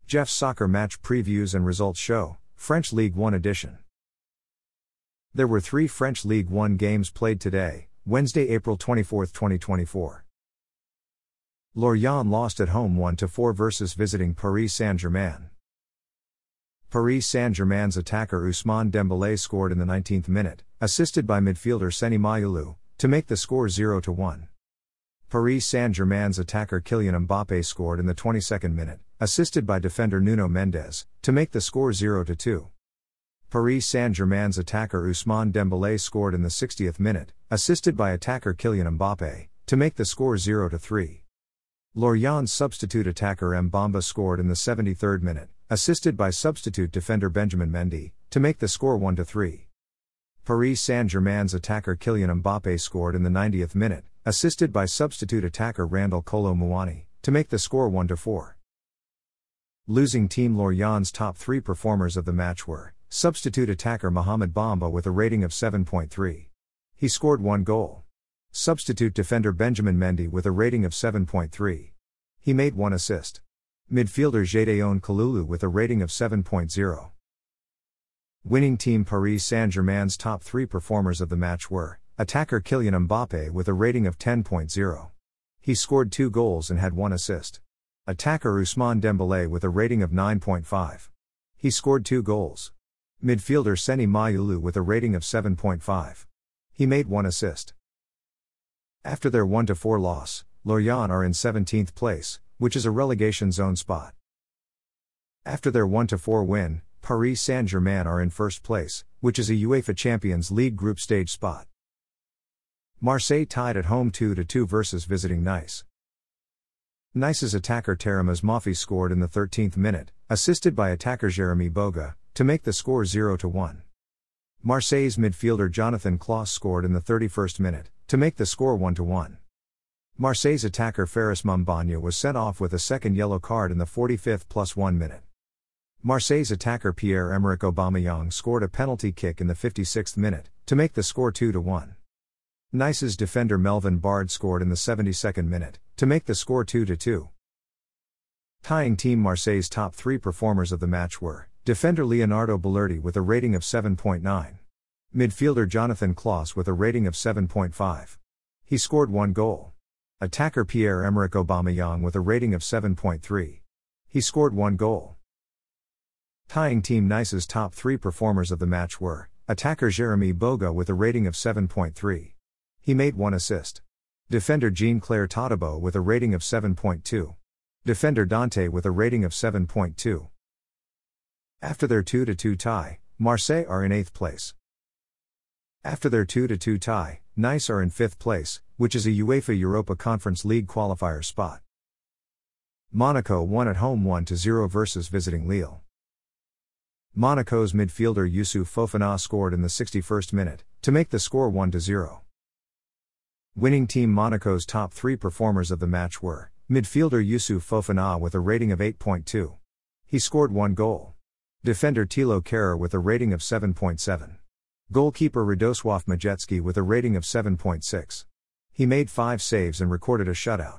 Jeff's Soccer Match Previews and Results Show, French Ligue 1 edition. There were 3 French Ligue 1 games played today, Wednesday, April 24, 2024. Lorient lost at home 1-4 versus visiting Paris Saint-Germain. Paris Saint-Germain's attacker Ousmane Dembélé scored in the 19th minute, assisted by midfielder Seny Mayulu, to make the score 0-1. Paris Saint-Germain's attacker Kylian Mbappé scored in the 22nd minute, assisted by defender Nuno Mendes, to make the score 0-2. Paris Saint-Germain's attacker Ousmane Dembélé scored in the 60th minute, assisted by attacker Kylian Mbappé, to make the score 0-3. Lorient's substitute attacker Mbamba scored in the 73rd minute, assisted by substitute defender Benjamin Mendy, to make the score 1-3. Paris Saint-Germain's attacker Kylian Mbappé scored in the 90th minute, assisted by substitute attacker Randal Kolo Muani, to make the score 1-4. Losing team Lorient's top 3 performers of the match were substitute attacker Mohamed Bamba with a rating of 7.3. He scored 1 goal. Substitute defender Benjamin Mendy with a rating of 7.3. He made 1 assist. Midfielder Gédéon Kalulu with a rating of 7.0. Winning team Paris Saint-Germain's top 3 performers of the match were attacker Kylian Mbappé with a rating of 10.0. He scored 2 goals and had 1 assist. Attacker Ousmane Dembélé with a rating of 9.5. He scored 2 goals. Midfielder Seny Mayulu with a rating of 7.5. He made 1 assist. After their 1-4 loss, Lorient are in 17th place, which is a relegation zone spot. After their 1-4 win, Paris Saint-Germain are in first place, which is a UEFA Champions League group stage spot. Marseille tied at home 2-2 versus visiting Nice. Nice's attacker Térémas Maffi scored in the 13th minute, assisted by attacker Jérémy Boga, to make the score 0-1. Marseille's midfielder Jonathan Klaus scored in the 31st minute, to make the score 1-1. Marseille's attacker Faris Mumbagna was sent off with a second yellow card in the 45th +1 minute. Marseille's attacker Pierre-Emerick Aubameyang scored a penalty kick in the 56th minute, to make the score 2-1. Nice's defender Melvin Bard scored in the 72nd minute, to make the score 2-2. Tying team Marseille's top 3 performers of the match were defender Leonardo Balerdi with a rating of 7.9. Midfielder Jonathan Klaus with a rating of 7.5. He scored 1 goal. Attacker Pierre-Emerick Aubameyang with a rating of 7.3. He scored 1 goal. Tying team Nice's top 3 performers of the match were attacker Jérémy Boga with a rating of 7.3. He made 1 assist. Defender Jean-Claire Todibo with a rating of 7.2. Defender Dante with a rating of 7.2. After their 2-2 tie, Marseille are in 8th place. After their 2-2 tie, Nice are in 5th place, which is a UEFA Europa Conference League qualifier spot. Monaco won at home 1-0 versus visiting Lille. Monaco's midfielder Youssouf Fofana scored in the 61st minute, to make the score 1-0. Winning team Monaco's top 3 performers of the match were midfielder Youssouf Fofana with a rating of 8.2. He scored 1 goal. Defender Thilo Kehrer with a rating of 7.7. Goalkeeper Radosław Majecki with a rating of 7.6. He made 5 saves and recorded a shutout.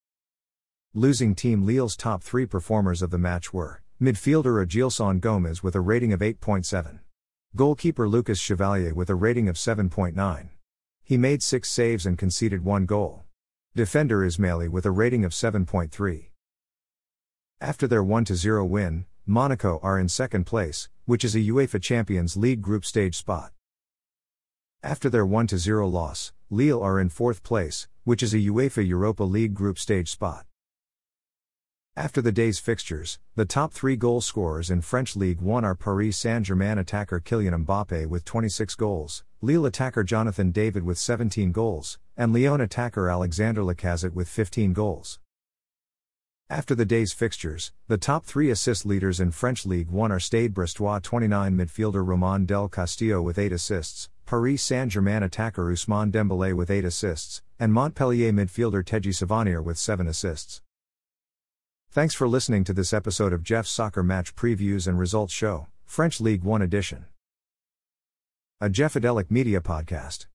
Losing team Lille's top 3 performers of the match were midfielder Adjilson Gomez with a rating of 8.7. Goalkeeper Lucas Chevalier with a rating of 7.9. He made 6 saves and conceded 1 goal. Defender Ismaili with a rating of 7.3. After their 1-0 win, Monaco are in 2nd place, which is a UEFA Champions League group stage spot. After their 1-0 loss, Lille are in 4th place, which is a UEFA Europa League group stage spot. After the day's fixtures, the top 3 goal scorers in French Ligue 1 are Paris Saint-Germain attacker Kylian Mbappé with 26 goals, Lille attacker Jonathan David with 17 goals, and Lyon attacker Alexander Lacazette with 15 goals. After the day's fixtures, the top 3 assist leaders in French Ligue 1 are Stade Brestois 29 midfielder Romain Del Castillo with 8 assists, Paris Saint-Germain attacker Ousmane Dembélé with 8 assists, and Montpellier midfielder Teji Savanier with 7 assists. Thanks for listening to this episode of Jeff's Soccer Match Previews and Results Show, French Ligue 1 edition. A Jeffadelic Media podcast.